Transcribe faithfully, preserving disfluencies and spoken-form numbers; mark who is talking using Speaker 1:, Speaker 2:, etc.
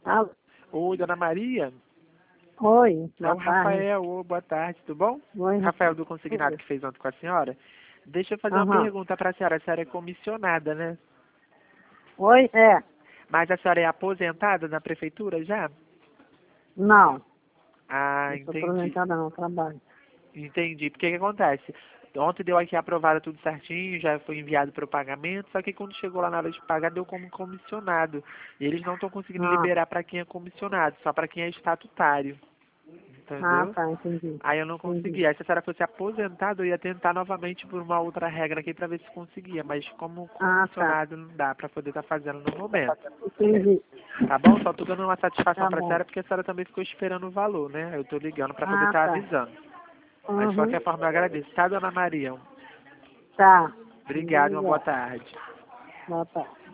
Speaker 1: Alô?
Speaker 2: Oi, Dona Maria.
Speaker 1: Oi,
Speaker 2: É o
Speaker 1: boa tarde.
Speaker 2: Rafael. Oi, boa tarde, tudo bom?
Speaker 1: Oi,
Speaker 2: Rafael do consignado que fez ontem com a senhora. Deixa eu fazer uma
Speaker 1: Aham.
Speaker 2: pergunta para a senhora. A senhora é comissionada, né?
Speaker 1: Oi, é.
Speaker 2: Mas a senhora é aposentada na prefeitura já?
Speaker 1: Não,
Speaker 2: Ah,
Speaker 1: não sou
Speaker 2: entendi.
Speaker 1: aposentada não, trabalho.
Speaker 2: Entendi. Porque o que acontece? Ontem deu aqui aprovado tudo certinho, já foi enviado para o pagamento, só que quando chegou lá na hora de pagar, deu como comissionado. E eles não estão conseguindo
Speaker 1: Ah,
Speaker 2: liberar para quem é comissionado, só para quem é estatutário.
Speaker 1: ah,
Speaker 2: Entendeu?
Speaker 1: tá, entendi.
Speaker 2: Aí eu não
Speaker 1: Entendi.
Speaker 2: consegui. Aí se a senhora fosse aposentada, eu ia tentar novamente por uma outra regra aqui para ver se conseguia. Mas como
Speaker 1: Ah, tá.
Speaker 2: comissionado não dá para poder estar fazendo no momento.
Speaker 1: Entendi.
Speaker 2: Tá bom? Só tô dando uma satisfação
Speaker 1: Tá
Speaker 2: para a
Speaker 1: bom.
Speaker 2: senhora porque a senhora também ficou esperando o valor, né? Eu tô ligando para poder
Speaker 1: Ah,
Speaker 2: estar
Speaker 1: tá.
Speaker 2: avisando. Mas de
Speaker 1: Uhum.
Speaker 2: qualquer forma eu agradeço. Tá, Dona Maria?
Speaker 1: Tá.
Speaker 2: Obrigado, uma boa
Speaker 1: Obrigado.
Speaker 2: tarde.
Speaker 1: Boa tarde.